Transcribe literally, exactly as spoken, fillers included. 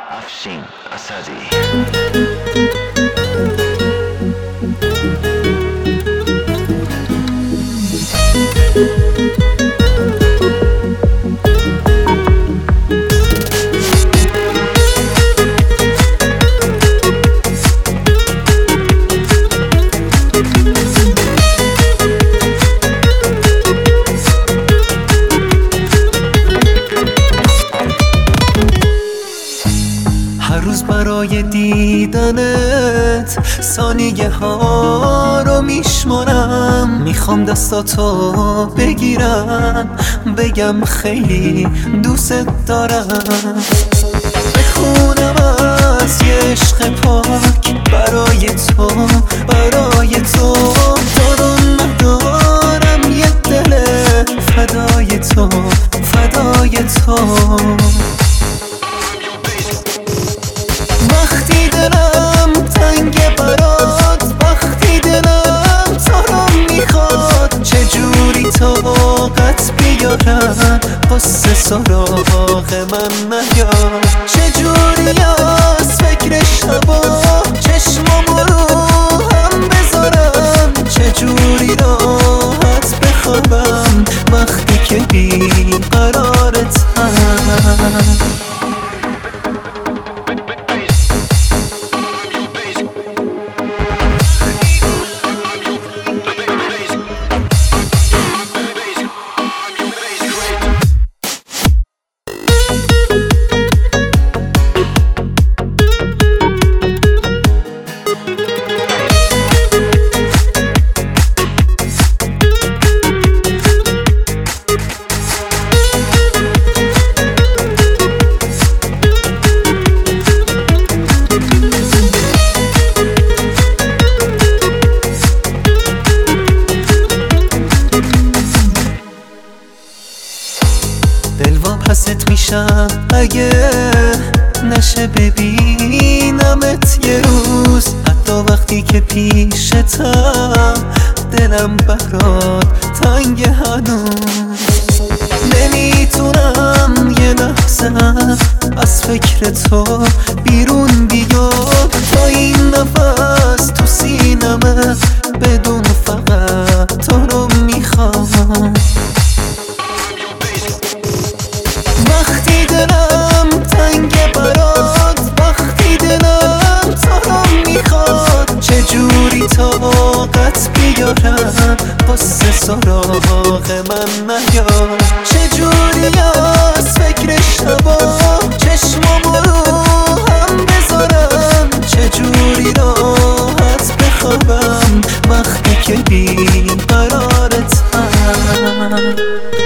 افشین اسدی. هر روز برای دیدنت ثانیه ها رو میشمارم، میخوام دستاتو بگیرم بگم خیلی دوست دارم، بخونم از یه عشق پاک برای تو برای تو دارم ندارم یه دل فدای تو فدای تو. وقتی دلم تنگ برات، وقتی دلم تو رو میخواد، چجوری طاقت بیارم قصه سراغ من نیاد، چجوری از فکر شبا چشمم رو هم بذارم، چجوری راحت بخوابم وقتی که بیقرارتم. دلوام حست میشم اگه نشه ببینمت یه روز، حتی وقتی که پیشتم دلم برات تنگ هنوز، نمیتونم یه لحظه از فکر تو بیرون بیام، تا این نفس تو سینمه بدون فقط تو رو میخوام. وقتی دلم تنگ برات، وقتی دلم تو رو میخواد، چجوری طاقت بیارم قصه سراغ من نیاد، چجوری از فکر شبا چشمم رو هم بذارم، چجوری راحت بخوابم وقتی که بیقرارتم.